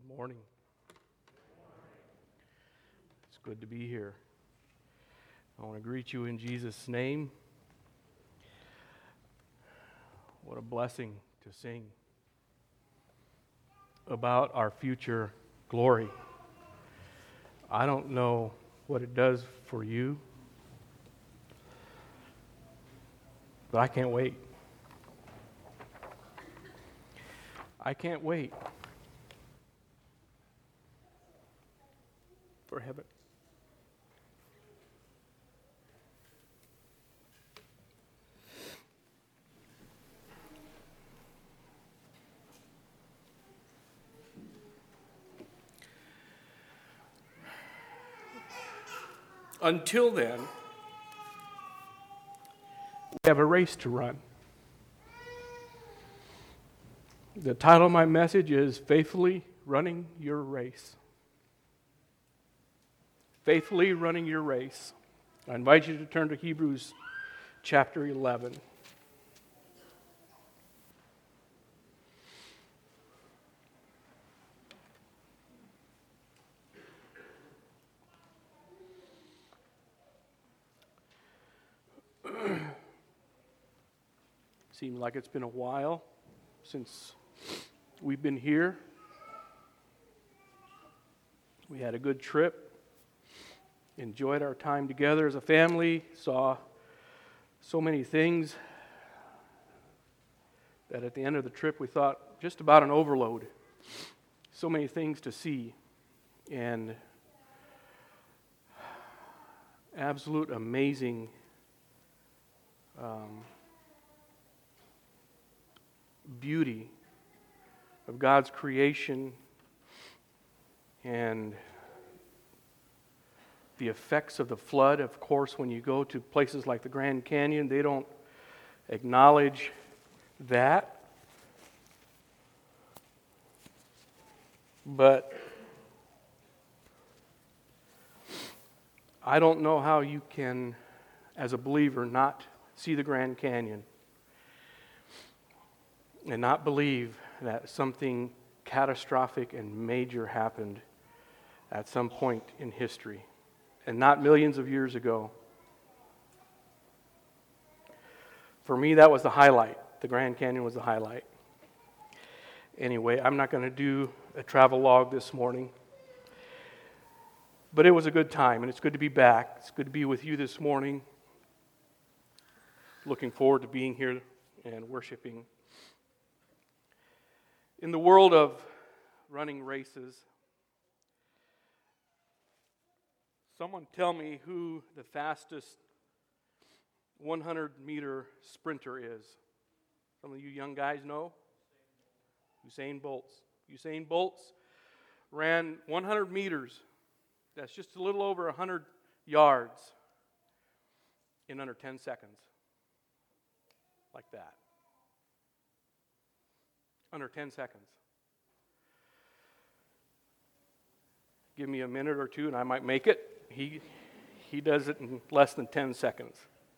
Good morning. It's good to be here. I want to greet you in Jesus' name. What a blessing to sing about our future glory. I don't know what it does for you, but I can't wait. I can't wait for heaven. Until then, we have a race to run. The title of my message is Faithfully Running Your Race. Faithfully running your race. I invite you to turn to Hebrews chapter 11. Seems like it's been a while since we've been here. We had a good trip, enjoyed our time together as a family, saw so many things that at the end of the trip we thought just about an overload. So many things to see, and absolute amazing beauty of God's creation and the effects of the flood. Of course, when you go to places like the Grand Canyon, they don't acknowledge that. But I don't know how you can, as a believer, not see the Grand Canyon and not believe that something catastrophic and major happened at some point in history, and not millions of years ago. For me, that was the highlight. The Grand Canyon was the highlight. Anyway, I'm not going to do a travel log this morning, but it was a good time, and it's good to be back. It's good to be with you this morning. Looking forward to being here and worshiping. In the world of running races, someone tell me who the fastest 100-meter sprinter is. Some of you young guys know? Usain Bolt. Usain Bolt ran 100 meters. That's just a little over 100 yards in under 10 seconds. Like that. Under 10 seconds. Give me a minute or two and I might make it. He does it in less than 10 seconds.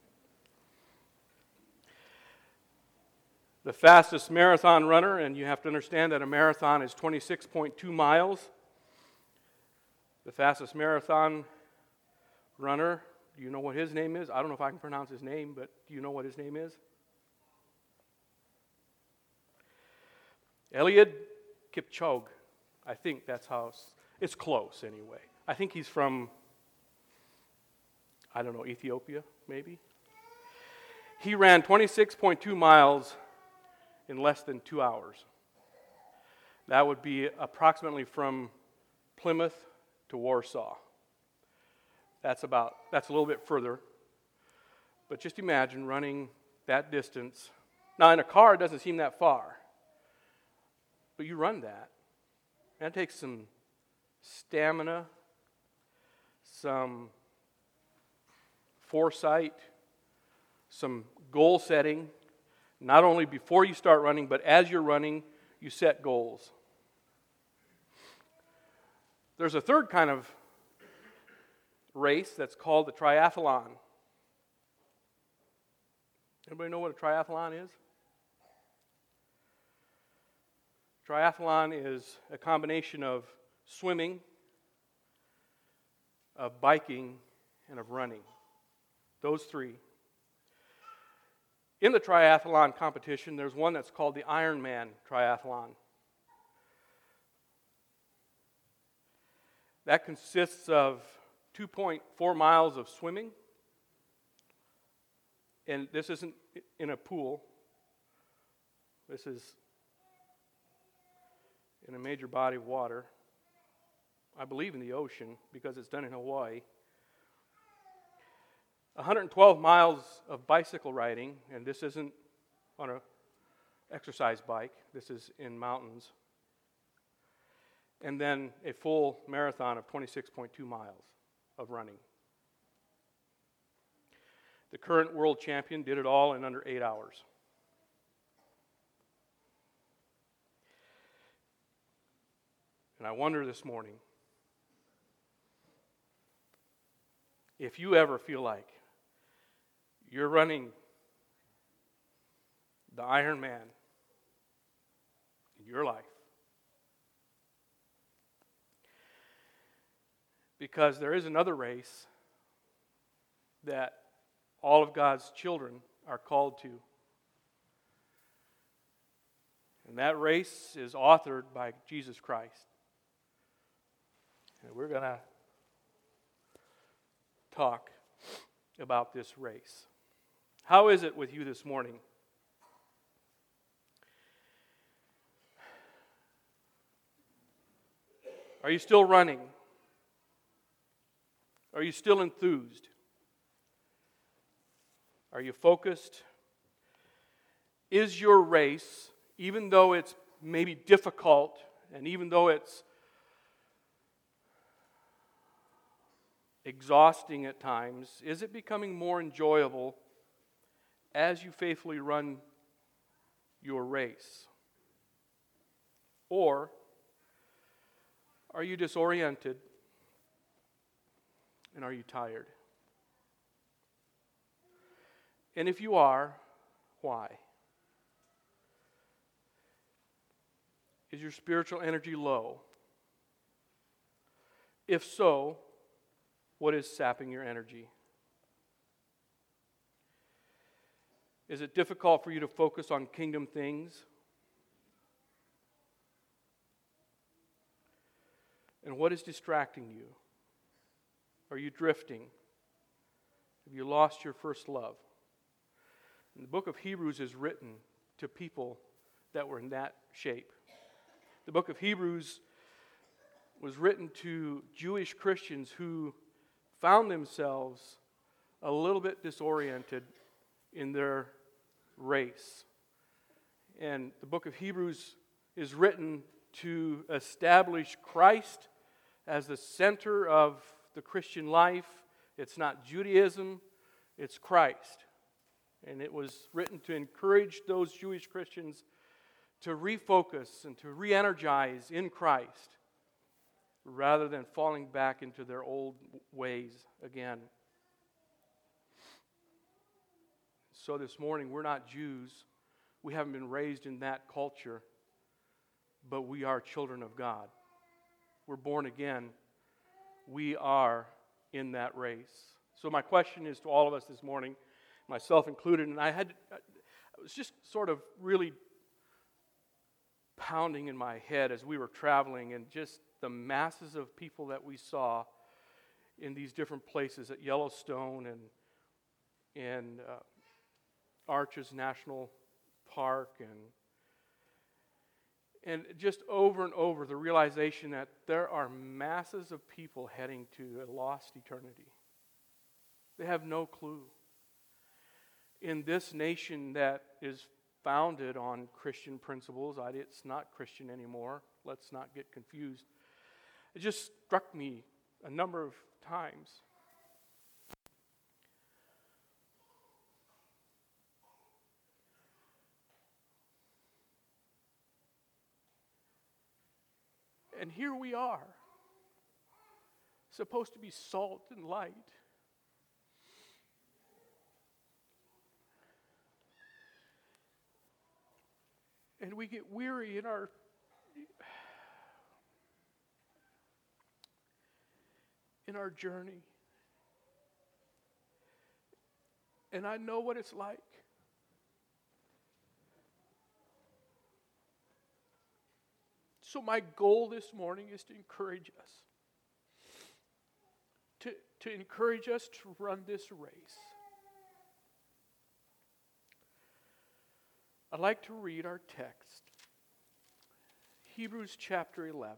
The fastest marathon runner, and you have to understand that a marathon is 26.2 miles. The fastest marathon runner, do you know what his name is? I don't know if I can pronounce his name, but do you know what his name is? Eliud Kipchoge. I think that's how it's close anyway. I think he's from, I don't know, Ethiopia maybe. He ran 26.2 miles in less than 2 hours. That would be approximately from Plymouth to Warsaw. That's a little bit further. But just imagine running that distance. Now in a car it doesn't seem that far. But you run that. That takes some stamina, some foresight, some goal setting. Not only before you start running, but as you're running, you set goals. There's a third kind of race that's called the triathlon. Anybody know what a triathlon is? Triathlon is a combination of swimming, of biking, and of running. Those three. In the triathlon competition, there's one that's called the Ironman Triathlon. That consists of 2.4 miles of swimming, and this isn't in a pool. This is in a major body of water. I believe in the ocean because it's done in Hawaii. 112 miles of bicycle riding, and this isn't on an exercise bike. This is in mountains. And then a full marathon of 26.2 miles of running. The current world champion did it all in under 8 hours. And I wonder this morning, if you ever feel like you're running the Ironman in your life. Because there is another race that all of God's children are called to. And that race is authored by Jesus Christ. And we're going to talk about this race. How is it with you this morning? Are you still running? Are you still enthused? Are you focused? Is your race, even though it's maybe difficult, and even though it's exhausting at times, is it becoming more enjoyable as you faithfully run your race? Or are you disoriented and are you tired? And if you are, why? Is your spiritual energy low? If so, what is sapping your energy? Is it difficult for you to focus on kingdom things? And what is distracting you? Are you drifting? Have you lost your first love? And the book of Hebrews is written to people that were in that shape. The book of Hebrews was written to Jewish Christians who found themselves a little bit disoriented in their race. And the book of Hebrews is written to establish Christ as the center of the Christian life. It's not Judaism, it's Christ. And it was written to encourage those Jewish Christians to refocus and to re-energize in Christ rather than falling back into their old ways again. So this morning, we're not Jews. We haven't been raised in that culture, but we are children of God. We're born again. We are in that race. So my question is to all of us this morning, myself included, and I was just sort of really pounding in my head as we were traveling, and just the masses of people that we saw in these different places at Yellowstone and Arches National Park, and just over and over the realization that there are masses of people heading to a lost eternity. They have no clue. In this nation that is founded on Christian principles, it's not Christian anymore. Let's not get confused. It just struck me a number of times. And here we are, supposed to be salt and light. And we get weary in our in our journey. And I know what it's like. So my goal this morning is to encourage us. To encourage us to run this race. I'd like to read our text. Hebrews chapter 11.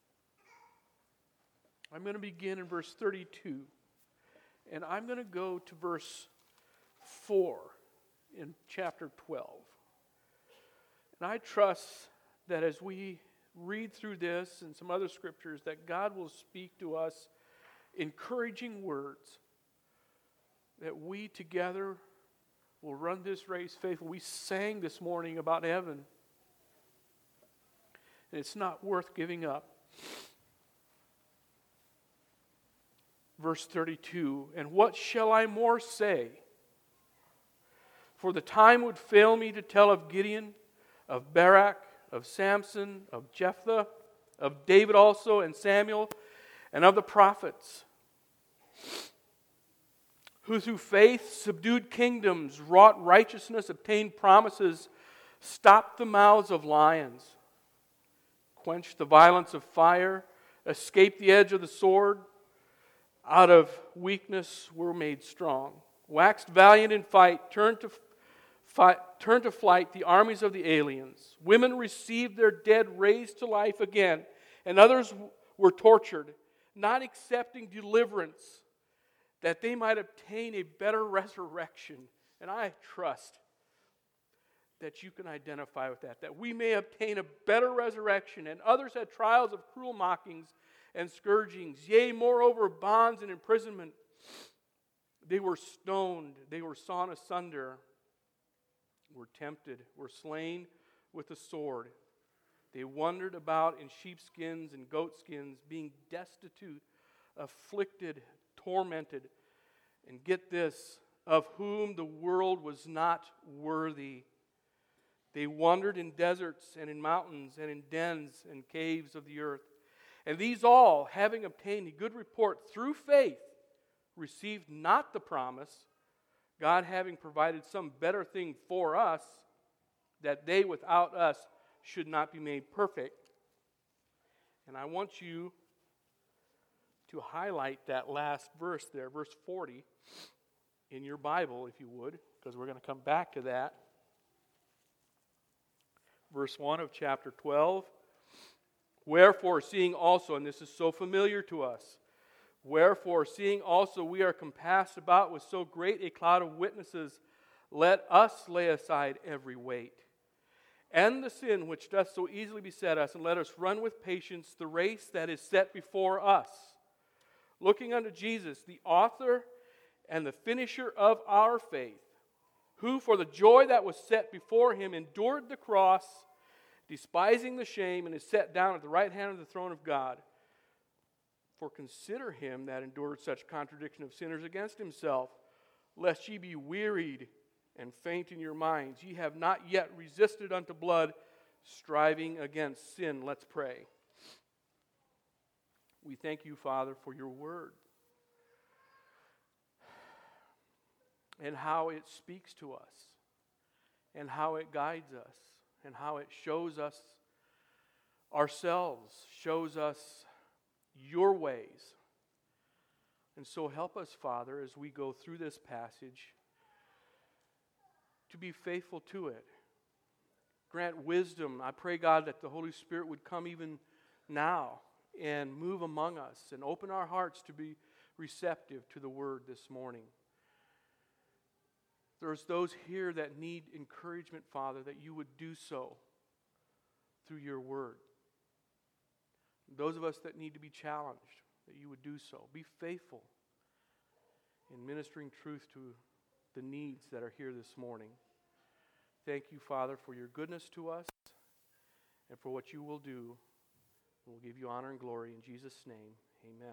I'm going to begin in verse 32. And I'm going to go to verse 4 in chapter 12. And I trust that as we read through this and some other scriptures, that God will speak to us encouraging words, that we together will run this race faithfully. We sang this morning about heaven, and it's not worth giving up. Verse 32, and what shall I more say? For the time would fail me to tell of Gideon, of Barak, of Samson, of Jephthah, of David also, and Samuel, and of the prophets, who through faith subdued kingdoms, wrought righteousness, obtained promises, stopped the mouths of lions, quenched the violence of fire, escaped the edge of the sword, out of weakness were made strong, waxed valiant in fight, turned to flight the armies of the aliens. Women received their dead raised to life again, and others were tortured, not accepting deliverance, that they might obtain a better resurrection. And I trust that you can identify with that we may obtain a better resurrection. And others had trials of cruel mockings and scourgings, yea, moreover, bonds and imprisonment. They were stoned, they were sawn asunder, were tempted, were slain with the sword. They wandered about in sheepskins and goatskins, being destitute, afflicted, tormented, and get this, of whom the world was not worthy. They wandered in deserts and in mountains and in dens and caves of the earth. And these all, having obtained a good report through faith, received not the promise, God having provided some better thing for us, that they without us should not be made perfect. And I want you to highlight that last verse there, verse 40, in your Bible, if you would, because we're going to come back to that. Verse 1 of chapter 12. Wherefore, seeing also, and this is so familiar to us, wherefore, seeing also we are compassed about with so great a cloud of witnesses, let us lay aside every weight, and the sin which doth so easily beset us, and let us run with patience the race that is set before us, looking unto Jesus, the author and the finisher of our faith, who for the joy that was set before him endured the cross, despising the shame, and is set down at the right hand of the throne of God. For consider him that endured such contradiction of sinners against himself, lest ye be wearied and faint in your minds. Ye have not yet resisted unto blood, striving against sin. Let's pray. We thank you, Father, for your word and how it speaks to us and how it guides us and how it shows us ourselves, shows us your ways. And so help us, Father, as we go through this passage, to be faithful to it. Grant wisdom. I pray, God, that the Holy Spirit would come even now and move among us and open our hearts to be receptive to the word this morning. There's those here that need encouragement, Father, that you would do so through your word. Those of us that need to be challenged, that you would do so. Be faithful in ministering truth to the needs that are here this morning. Thank you, Father, for your goodness to us and for what you will do. We'll give you honor and glory in Jesus' name. Amen.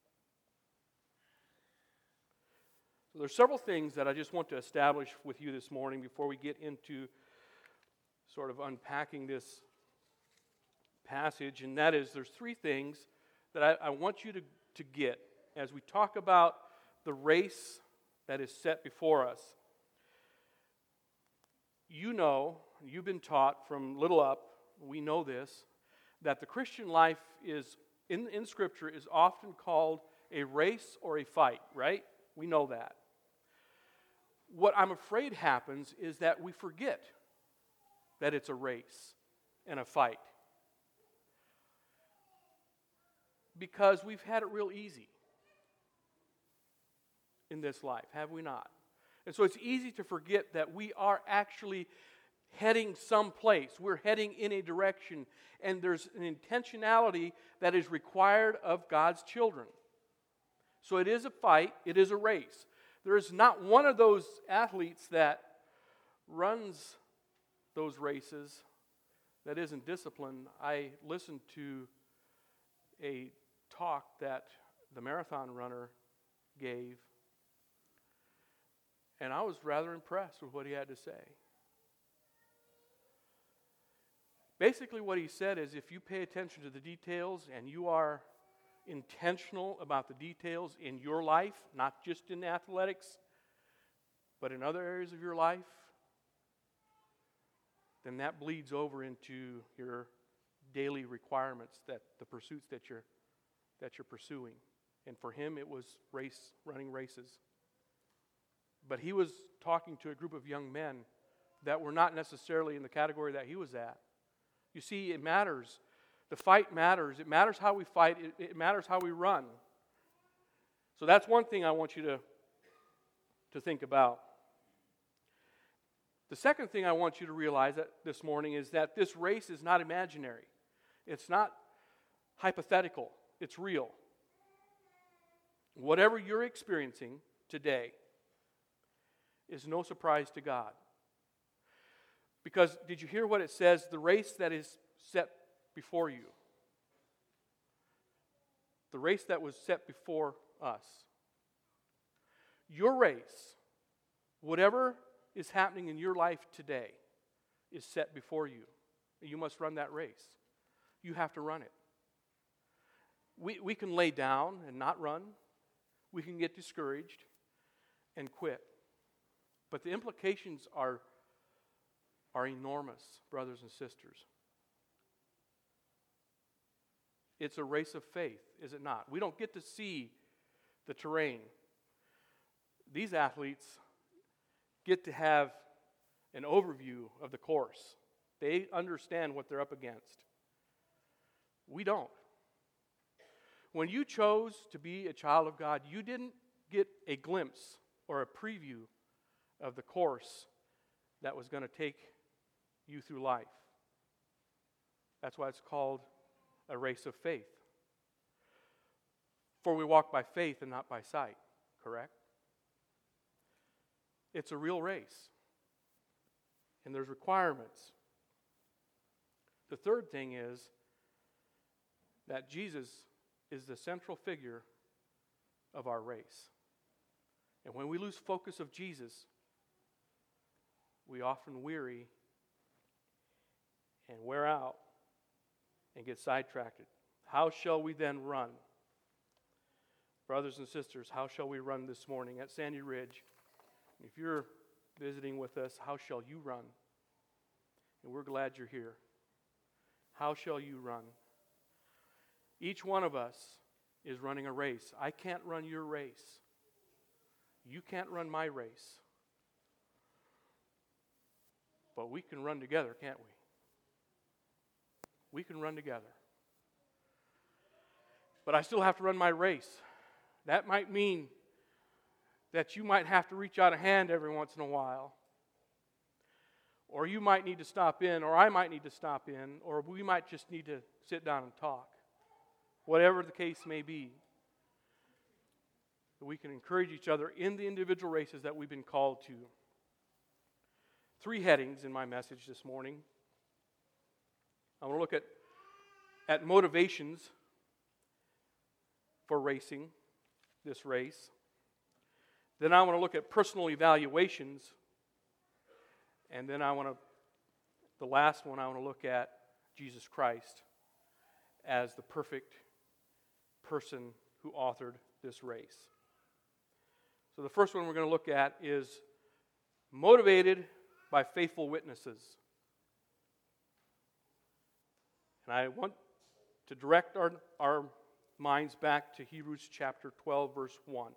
So there's several things that I just want to establish with you this morning before we get into sort of unpacking this passage, and that is there's three things that I want you to get as we talk about the race that is set before us. You know, you've been taught from little up, we know this, that the Christian life is, in Scripture, is often called a race or a fight, right? We know that. What I'm afraid happens is that we forget that it's a race and a fight. Because we've had it real easy in this life, have we not? And so it's easy to forget that we are actually heading someplace. We're heading in a direction, and there's an intentionality that is required of God's children. So it is a fight, it is a race. There is not one of those athletes that runs those races that isn't disciplined. I listened to a talk that the marathon runner gave, and I was rather impressed with what he had to say. Basically what he said is if you pay attention to the details and you are intentional about the details in your life, not just in athletics, but in other areas of your life, then that bleeds over into your daily requirements, that the pursuits that you're pursuing. And for him it was running races. But he was talking to a group of young men that were not necessarily in the category that he was at. You see, it matters. The fight matters. It matters how we fight. It matters how we run. So that's one thing I want you to think about. The second thing I want you to realize this morning is that this race is not imaginary. It's not hypothetical. It's real. Whatever you're experiencing today is no surprise to God. Because did you hear what it says? The race that is set before you. The race that was set before us. Your race, whatever is happening in your life today, is set before you. You must run that race. You have to run it. We can lay down and not run. We can get discouraged and quit. But the implications are enormous, brothers and sisters. It's a race of faith, is it not? We don't get to see the terrain. These athletes get to have an overview of the course. They understand what they're up against. We don't. When you chose to be a child of God, you didn't get a glimpse or a preview of the course that was going to take you through life. That's why it's called a race of faith. For we walk by faith and not by sight, correct? It's a real race. And there's requirements. The third thing is that Jesus is the central figure of our race. And when we lose focus of Jesus, we often weary and wear out and get sidetracked. How shall we then run? Brothers and sisters, how shall we run this morning at Sandy Ridge? If you're visiting with us, how shall you run? And we're glad you're here. How shall you run? Each one of us is running a race. I can't run your race. You can't run my race. But we can run together, can't we? We can run together. But I still have to run my race. That might mean that you might have to reach out a hand every once in a while. Or you might need to stop in, or I might need to stop in, or we might just need to sit down and talk. Whatever the case may be. We can encourage each other in the individual races that we've been called to. 3 headings in my message this morning. I want to look at motivations for racing this race. Then I want to look at personal evaluations. And then the last one I want to look at Jesus Christ as the perfect person who authored this race. So the first one we're going to look at is motivated by faithful witnesses. And I want to direct our minds back to Hebrews chapter 12, verse 1.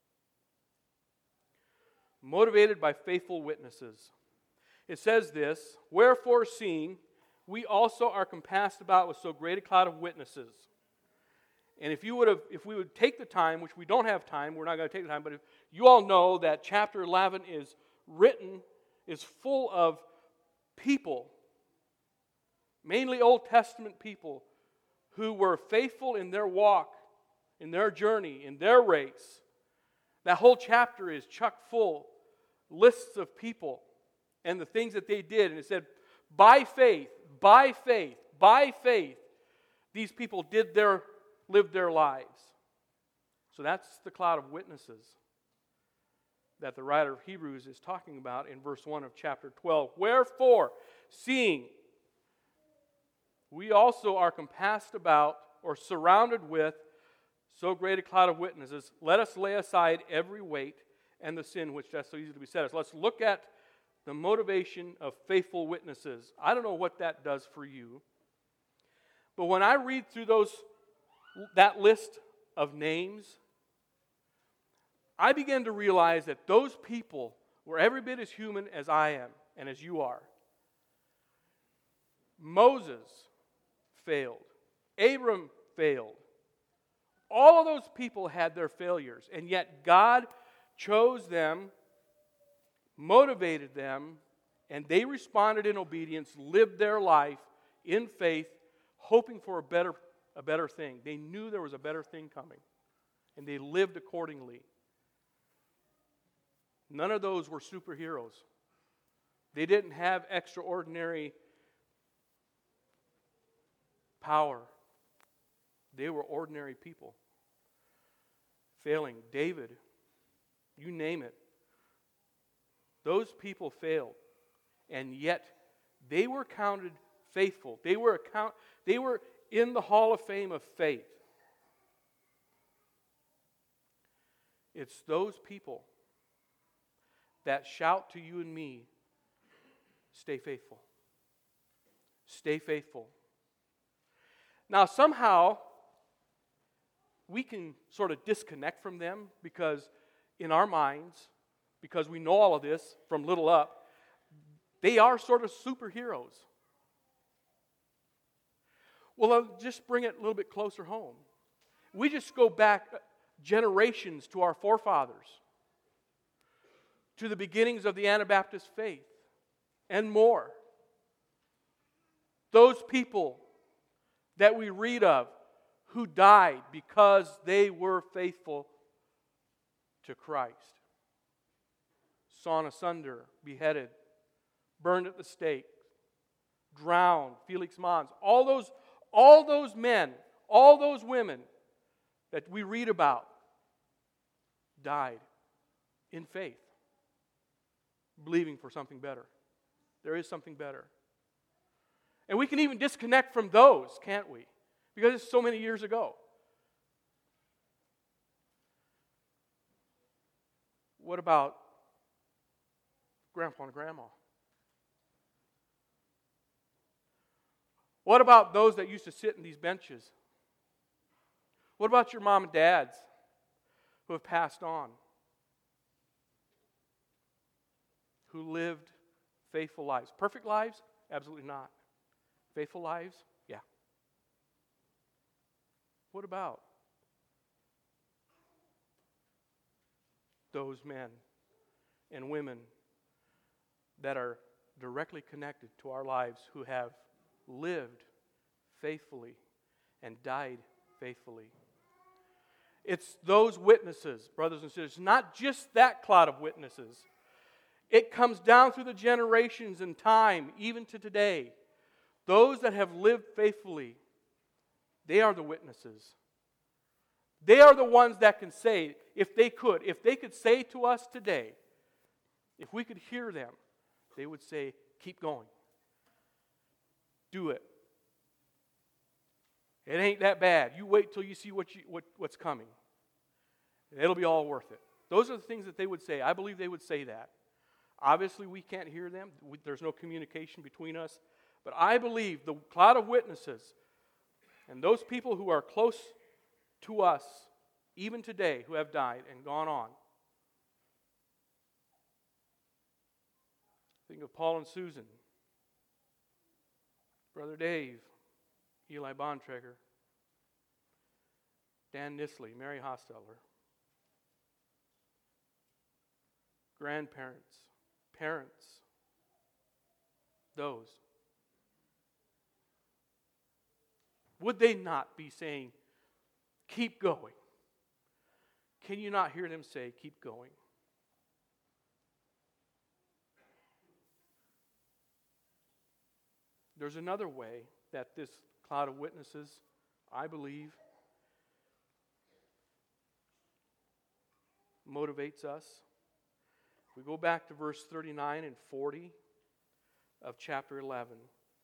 Motivated by faithful witnesses. It says this, "Wherefore, seeing we also are compassed about with so great a cloud of witnesses." And if we would take the time, which we don't have time, we're not going to take the time, but if you all know that chapter 11 is full of people, mainly Old Testament people, who were faithful in their walk, in their journey, in their race. That whole chapter is chock full, lists of people and the things that they did. And it said, by faith, these people lived their lives. So that's the cloud of witnesses that the writer of Hebrews is talking about in verse 1 of chapter 12. "Wherefore, seeing we also are compassed about or surrounded with so great a cloud of witnesses, let us lay aside every weight and the sin which doth so easily beset us." Let's look at the motivation of faithful witnesses. I don't know what that does for you, but when I read through that list of names, I begin to realize that those people were every bit as human as I am and as you are. Moses failed. Abram failed. All of those people had their failures, and yet God chose them, motivated them, and they responded in obedience, lived their life in faith, hoping for a better thing. They knew there was a better thing coming, and they lived accordingly. None of those were superheroes. They didn't have extraordinary power. They were ordinary people. Failing. David, you name it. Those people failed, and yet they were counted faithful. They were in the Hall of Fame of faith. It's those people that shout to you and me, stay faithful. Stay faithful. Now, somehow, we can sort of disconnect from them because in our minds, because we know all of this from little up, they are sort of superheroes. Well, I'll just bring it a little bit closer home. We just go back generations to our forefathers, to the beginnings of the Anabaptist faith, and more. Those people that we read of who died because they were faithful to Christ. Sawn asunder, beheaded, burned at the stake, drowned, Felix Mons, all those men, all those women that we read about died in faith, believing for something better. There is something better. And we can even disconnect from those, can't we? Because it's so many years ago. What about Grandpa and Grandma? What about those that used to sit in these benches? What about your mom and dads who have passed on? Who lived faithful lives. Perfect lives? Absolutely not. Faithful lives? Yeah. What about those men and women that are directly connected to our lives who have lived faithfully and died faithfully? It's those witnesses, brothers and sisters, not just that cloud of witnesses. It comes down through the generations and time, even to today. Those that have lived faithfully, they are the witnesses. They are the ones that can say, if they could say to us today, if we could hear them, they would say, keep going. Do it. It ain't that bad. You wait till you see what's coming. It'll be all worth it. Those are the things that they would say. I believe they would say that. Obviously, we can't hear them. There's no communication between us. But I believe the cloud of witnesses and those people who are close to us, even today, who have died and gone on. Think of Paul and Susan, Brother Dave, Eli Bontrager, Dan Nisley, Mary Hosteller, grandparents, parents, those. Would they not be saying, keep going? Can you not hear them say, keep going? There's another way that this cloud of witnesses, I believe, motivates us. We go back to verse 39 and 40 of chapter 11.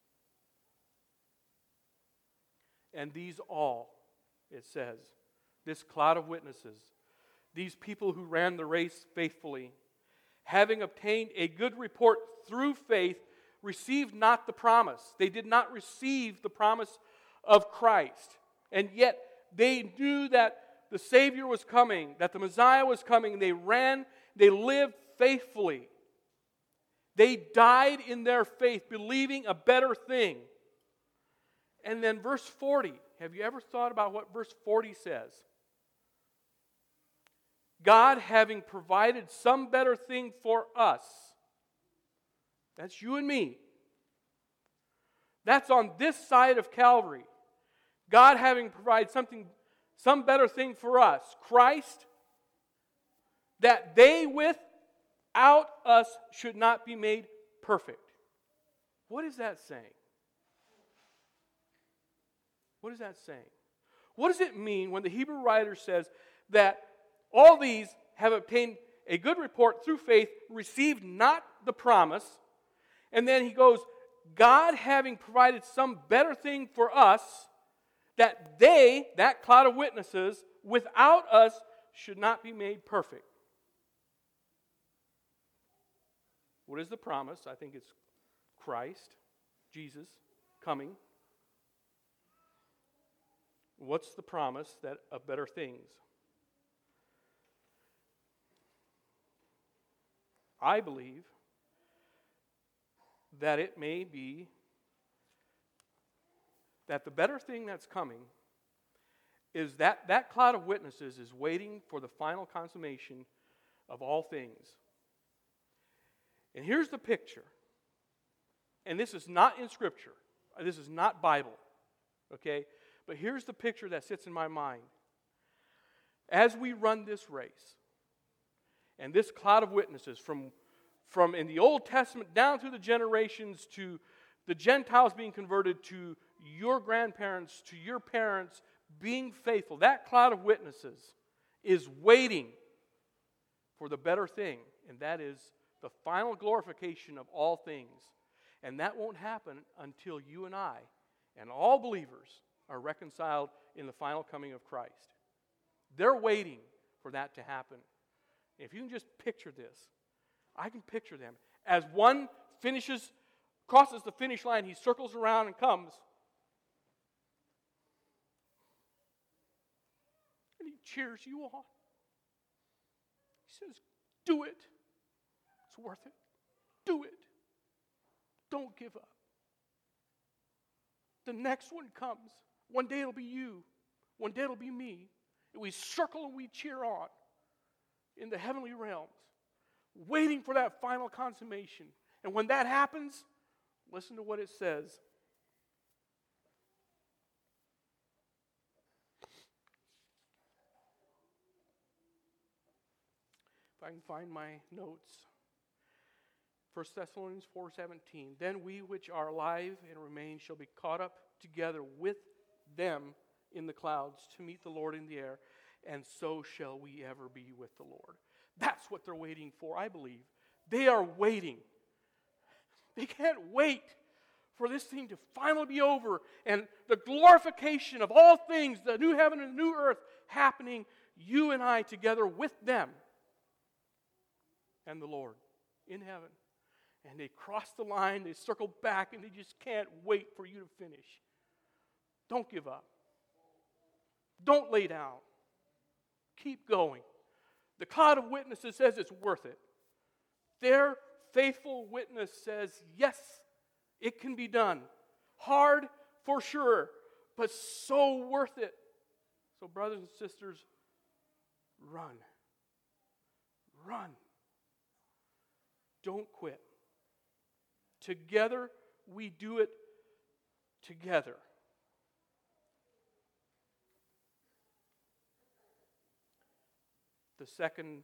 And these all, it says, this cloud of witnesses, these people who ran the race faithfully, having obtained a good report through faith, received not the promise. They did not receive the promise of Christ. And yet they knew that the Savior was coming, that the Messiah was coming. They ran, they lived faithfully. They died in their faith, believing a better thing. And then verse 40, have you ever thought about what verse 40 says? God having provided some better thing for us. That's you and me. That's on this side of Calvary. God having provided some better thing for us. Christ, that they without us should not be made perfect. What is that saying? What is that saying? What does it mean when the Hebrew writer says that all these have obtained a good report through faith, received not the promise, and then he goes, God having provided some better thing for us, that they, that cloud of witnesses, without us should not be made perfect. What is the promise? I think it's Christ, Jesus, coming. What's the promise that of better things? I believe that it may be that the better thing that's coming is that cloud of witnesses is waiting for the final consummation of all things. And here's the picture. And this is not in Scripture. This is not Bible. Okay? But here's the picture that sits in my mind. As we run this race, and this cloud of witnesses from in the Old Testament down through the generations to the Gentiles being converted, to your grandparents, to your parents being faithful, that cloud of witnesses is waiting for the better thing, and that is the final glorification of all things. And that won't happen until you and I and all believers are reconciled in the final coming of Christ. They're waiting for that to happen. If you can just picture this, I can picture them. As one crosses the finish line, he circles around and comes. And he cheers you on. He says, do it. It's worth it. Do it. Don't give up. The next one comes. One day it'll be you. One day it'll be me. And we circle and we cheer on in the heavenly realms, waiting for that final consummation. And when that happens, listen to what it says. If I can find my notes. 1 Thessalonians 4:17. Then we which are alive and remain shall be caught up together with them in the clouds to meet the Lord in the air, and so shall we ever be with the Lord. That's what they're waiting for, I believe. They are waiting. They can't wait for this thing to finally be over and the glorification of all things, the new heaven and the new earth happening, you and I together with them and the Lord in heaven. And they cross the line, they circle back, and they just can't wait for you to finish. Don't give up. Don't lay down. Keep going. The cloud of witnesses says it's worth it. Their faithful witness says, yes, it can be done. Hard for sure, but so worth it. So brothers and sisters, run. Run. Don't quit. Together, we do it together. The second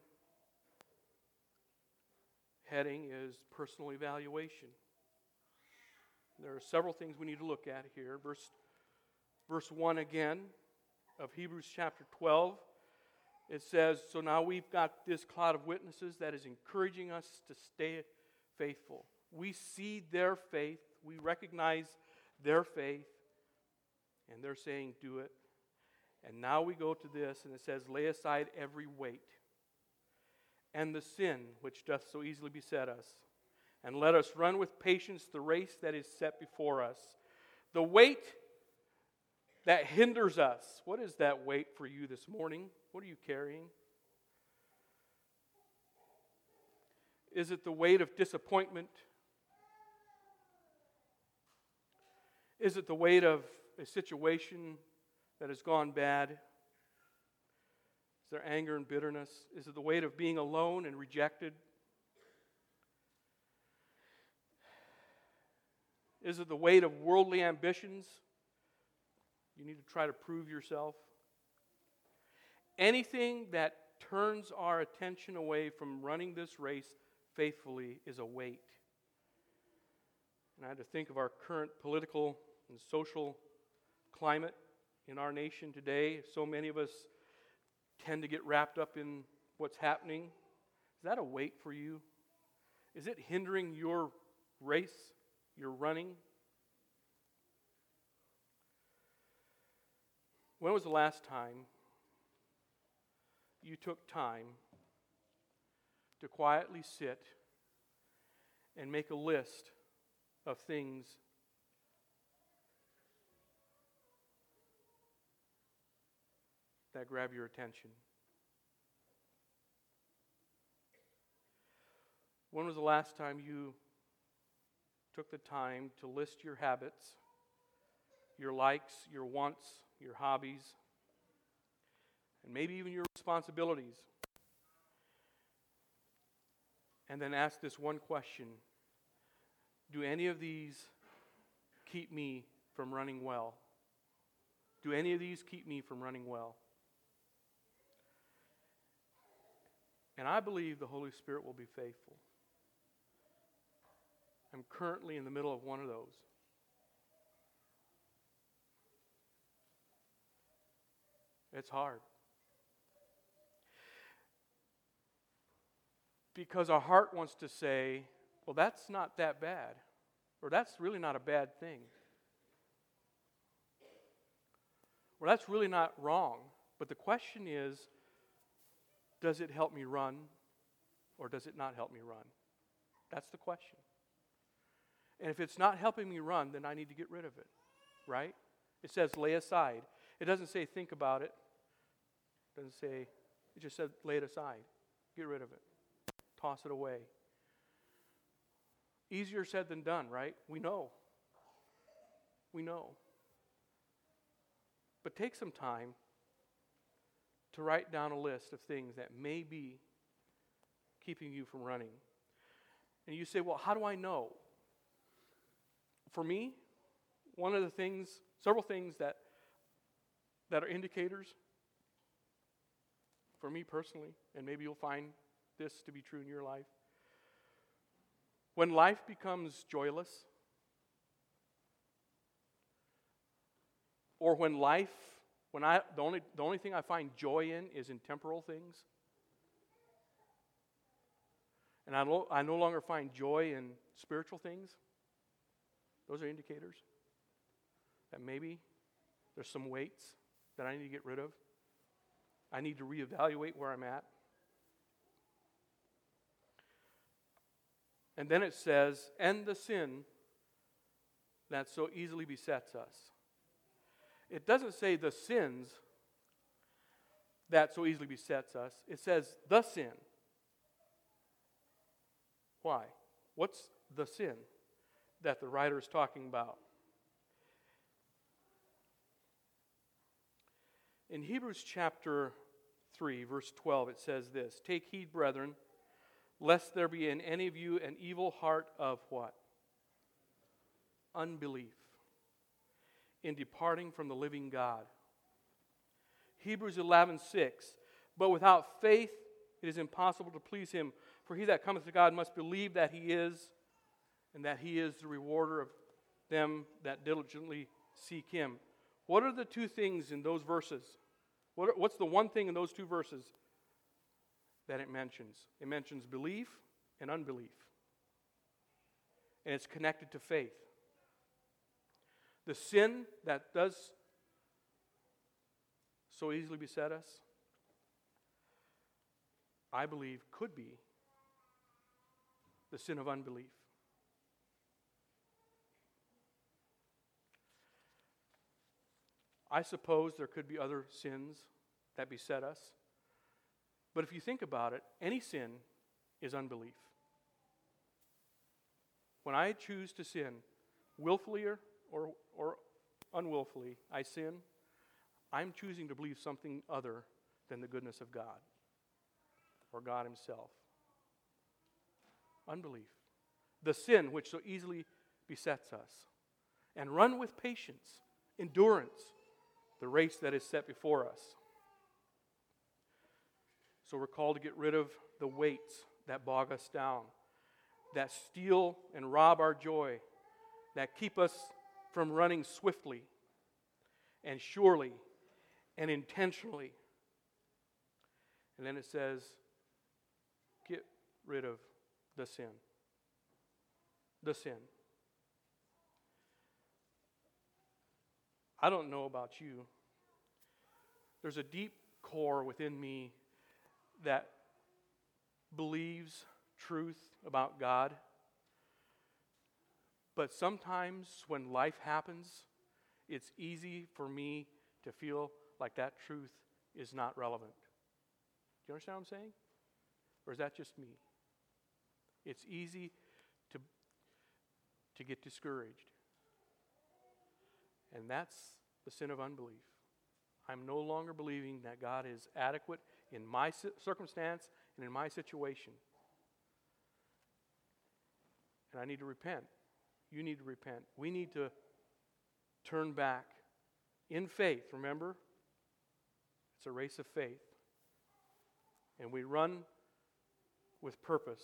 heading is personal evaluation. There are several things we need to look at here. Verse 1 again of Hebrews chapter 12. It says, so now we've got this cloud of witnesses that is encouraging us to stay faithful. We see their faith. We recognize their faith. And they're saying, do it. And now we go to this, and it says, lay aside every weight and the sin which doth so easily beset us, and let us run with patience the race that is set before us. The weight that hinders us. What is that weight for you this morning? What are you carrying? Is it the weight of disappointment? Is it the weight of a situation that has gone bad? Is there anger and bitterness? Is it the weight of being alone and rejected? Is it the weight of worldly ambitions? You need to try to prove yourself. Anything that turns our attention away from running this race faithfully is a weight. And I had to think of our current political and social climate in our nation today. So many of us tend to get wrapped up in what's happening. Is that a weight for you? Is it hindering your race, your running? When was the last time you took time to quietly sit and make a list of things that grab your attention? When was the last time you took the time to list your habits, your likes, your wants, your hobbies, and maybe even your responsibilities, and then ask this one question: do any of these keep me from running well? Do any of these keep me from running well? And I believe the Holy Spirit will be faithful. I'm currently in the middle of one of those. It's hard. Because our heart wants to say, well, that's not that bad. Or that's really not a bad thing. Or that's really not wrong. But the question is, does it help me run, or does it not help me run? That's the question. And if it's not helping me run, then I need to get rid of it, right? It says lay aside. It doesn't say think about it. It doesn't say, it just said lay it aside. Get rid of it. Toss it away. Easier said than done, right? We know. We know. But take some time to write down a list of things that may be keeping you from running. And you say, well, how do I know? For me, one of the things, several things that are indicators, for me personally, and maybe you'll find this to be true in your life. When life becomes joyless, or when the only thing I find joy in is in temporal things, and I no longer find joy in spiritual things, Those are indicators that maybe there's some weights that I need to get rid of. I need to reevaluate where I'm at. And then it says, and the sin that so easily besets us. It doesn't say the sins that so easily besets us. It says the sin. Why? What's the sin that the writer is talking about? In Hebrews chapter 3, verse 12, it says this, take heed, brethren, lest there be in any of you an evil heart of what? Unbelief, in departing from the living God. Hebrews 11:6, but without faith it is impossible to please him. For he that cometh to God must believe that he is, and that he is the rewarder of them that diligently seek him. What are the two things in those verses? What's the one thing in those two verses that it mentions? It mentions belief and unbelief. And it's connected to faith. The sin that does so easily beset us, I believe, could be the sin of unbelief. I suppose there could be other sins that beset us. But if you think about it, any sin is unbelief. When I choose to sin, willfully or unwillfully, I sin, I'm choosing to believe something other than the goodness of God or God himself. Unbelief. The sin which so easily besets us. And run with patience, endurance, the race that is set before us. So we're called to get rid of the weights that bog us down, that steal and rob our joy, that keep us from running swiftly and surely and intentionally. And then it says, get rid of the sin. The sin. I don't know about you. There's a deep core within me that believes truth about God. But sometimes when life happens, it's easy for me to feel like that truth is not relevant. Do you understand what I'm saying? Or is that just me? It's easy to get discouraged. And that's the sin of unbelief. I'm no longer believing that God is adequate in my circumstance and in my situation. And I need to repent. You need to repent. We need to turn back in faith, remember? It's a race of faith. And we run with purpose.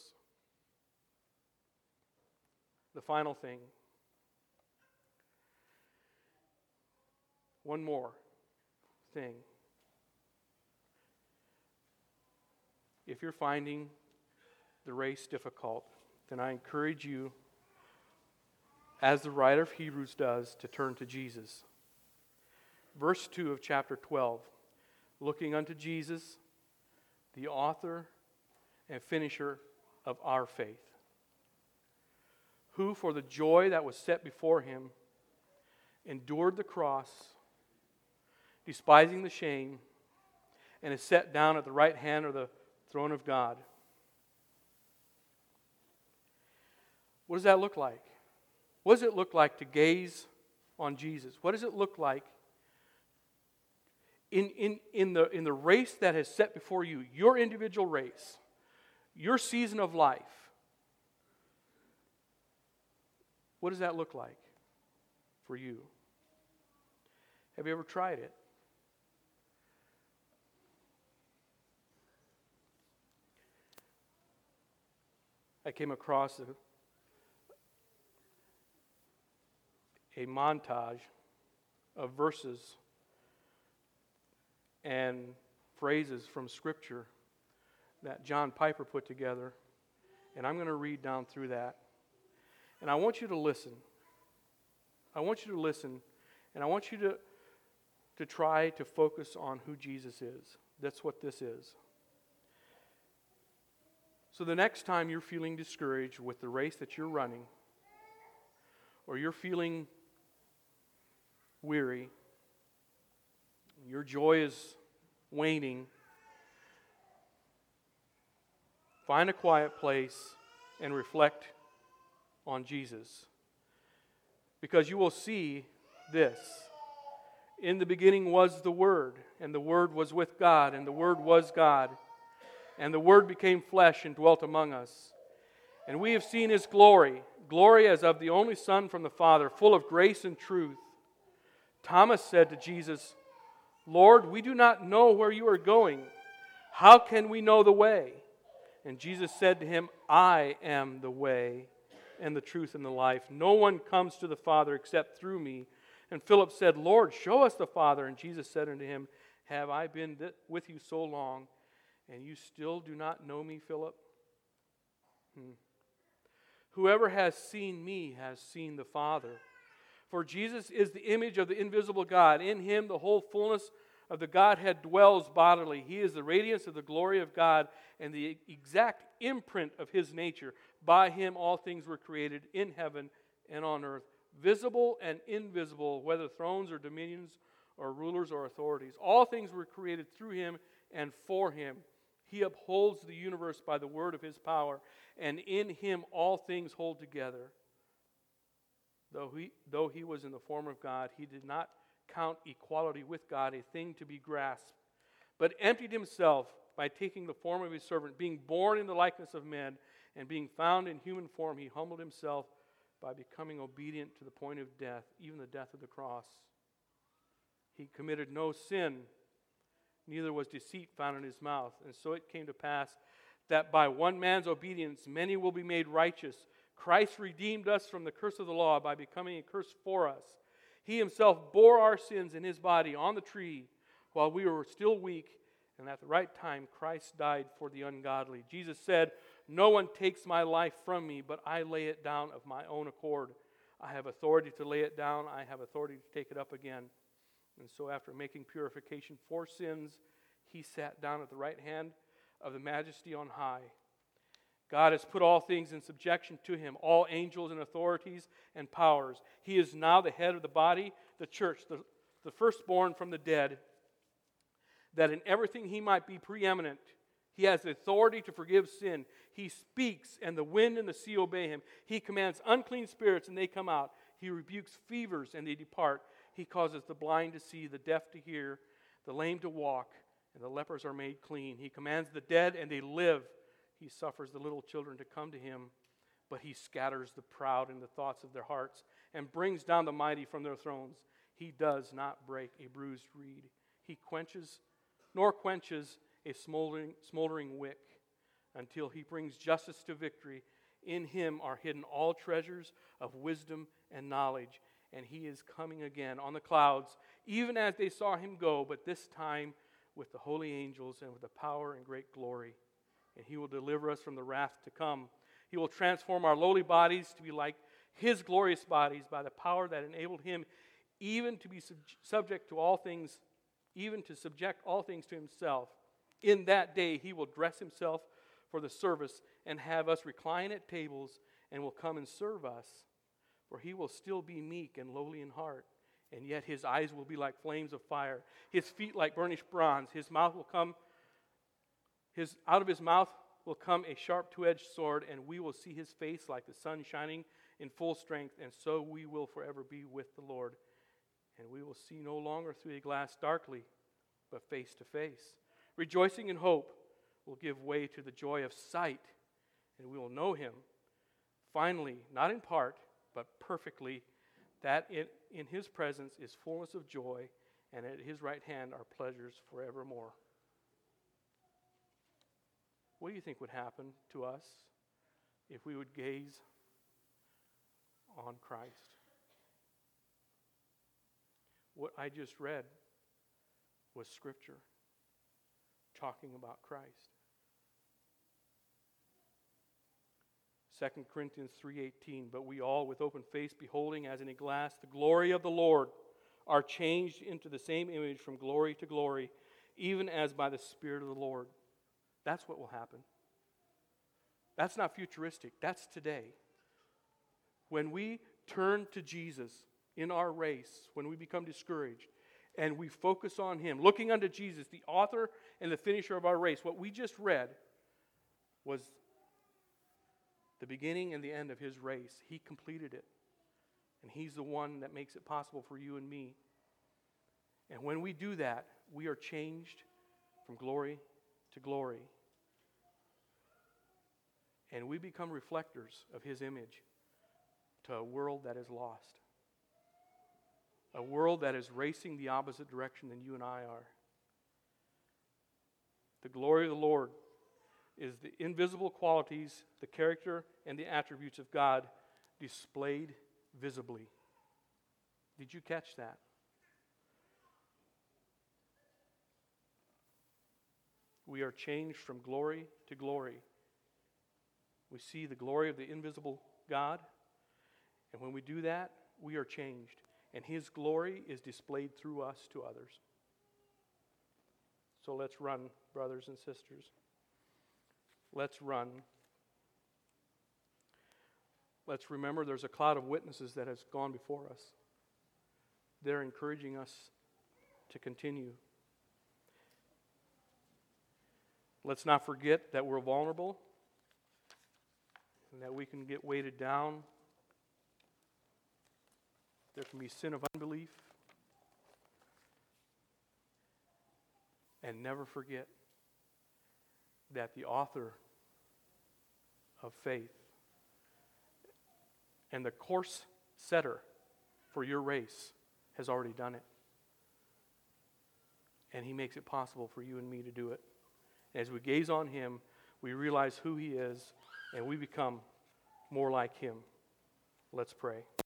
The final thing. One more thing. If you're finding the race difficult, then I encourage you, as the writer of Hebrews does, to turn to Jesus. Verse 2 of chapter 12, looking unto Jesus, the author and finisher of our faith, who for the joy that was set before him endured the cross, despising the shame, and is set down at the right hand of the throne of God. What does that look like? What does it look like to gaze on Jesus? What does it look like in the race that is set before you, your individual race, your season of life? What does that look like for you? Have you ever tried it? I came across a montage of verses and phrases from Scripture that John Piper put together, and I'm going to read down through that. And I want you to listen. I want you to listen, and I want you to try to focus on who Jesus is. That's what this is. So the next time you're feeling discouraged with the race that you're running, or you're feeling weary, your joy is waning, find a quiet place and reflect on Jesus. Because you will see this. In the beginning was the Word, and the Word was with God, and the Word was God. And the Word became flesh and dwelt among us. And we have seen His glory, glory as of the only Son from the Father, full of grace and truth. Thomas said to Jesus, Lord, we do not know where you are going. How can we know the way? And Jesus said to him, I am the way and the truth and the life. No one comes to the Father except through me. And Philip said, Lord, show us the Father. And Jesus said unto him, have I been with you so long, and you still do not know me, Philip? Whoever has seen me has seen the Father. For Jesus is the image of the invisible God. In Him the whole fullness of the Godhead dwells bodily. He is the radiance of the glory of God and the exact imprint of His nature. By Him all things were created in heaven and on earth, visible and invisible, whether thrones or dominions or rulers or authorities. All things were created through Him and for Him. He upholds the universe by the word of His power, and in Him all things hold together. Though he was in the form of God, He did not count equality with God a thing to be grasped, but emptied Himself by taking the form of a servant, being born in the likeness of men, and being found in human form, He humbled Himself by becoming obedient to the point of death, even the death of the cross. He committed no sin, neither was deceit found in His mouth. And so it came to pass that by one man's obedience many will be made righteous. Christ redeemed us from the curse of the law by becoming a curse for us. He Himself bore our sins in His body on the tree while we were still weak, and at the right time Christ died for the ungodly. Jesus said, no one takes my life from me, but I lay it down of my own accord. I have authority to lay it down. I have authority to take it up again. And so after making purification for sins, He sat down at the right hand of the Majesty on high. God has put all things in subjection to Him, all angels and authorities and powers. He is now the head of the body, the church, the firstborn from the dead, that in everything He might be preeminent. He has the authority to forgive sin. He speaks, and the wind and the sea obey Him. He commands unclean spirits, and they come out. He rebukes fevers, and they depart. He causes the blind to see, the deaf to hear, the lame to walk, and the lepers are made clean. He commands the dead, and they live. He suffers the little children to come to Him, but He scatters the proud in the thoughts of their hearts and brings down the mighty from their thrones. He does not break a bruised reed. He quenches a smoldering wick until He brings justice to victory. In Him are hidden all treasures of wisdom and knowledge, and He is coming again on the clouds, even as they saw Him go, but this time with the holy angels and with the power and great glory. And He will deliver us from the wrath to come. He will transform our lowly bodies to be like His glorious bodies by the power that enabled Him even to be subject to all things, even to subject all things to Himself. In that day He will dress Himself for the service and have us recline at tables, and will come and serve us. For He will still be meek and lowly in heart, and yet His eyes will be like flames of fire, His feet like burnished bronze. Out of His mouth will come a sharp two-edged sword, and we will see His face like the sun shining in full strength, and so we will forever be with the Lord. And we will see no longer through a glass darkly, but face to face. Rejoicing in hope will give way to the joy of sight, and we will know Him. Finally, not in part, but perfectly, that in His presence is fullness of joy, and at His right hand are pleasures forevermore. What do you think would happen to us if we would gaze on Christ? What I just read was Scripture talking about Christ. 2 Corinthians 3:18, but we all with open face beholding as in a glass the glory of the Lord are changed into the same image from glory to glory, even as by the Spirit of the Lord. That's what will happen. That's not futuristic. That's today. When we turn to Jesus in our race, when we become discouraged, and we focus on Him, looking unto Jesus, the author and the finisher of our race, what we just read was the beginning and the end of His race. He completed it. And He's the one that makes it possible for you and me. And when we do that, we are changed from glory to glory. And we become reflectors of His image to a world that is lost. A world that is racing the opposite direction than you and I are. The glory of the Lord is the invisible qualities, the character, and the attributes of God displayed visibly. Did you catch that? We are changed from glory to glory. We see the glory of the invisible God, and when we do that, we are changed. And His glory is displayed through us to others. So let's run, brothers and sisters. Let's run. Let's remember there's a cloud of witnesses that has gone before us. They're encouraging us to continue. Let's not forget that we're vulnerable and that we can get weighted down. There can be sin of unbelief. And never forget that the author of faith and the course setter for your race has already done it. And He makes it possible for you and me to do it. As we gaze on Him, we realize who He is, and we become more like Him. Let's pray.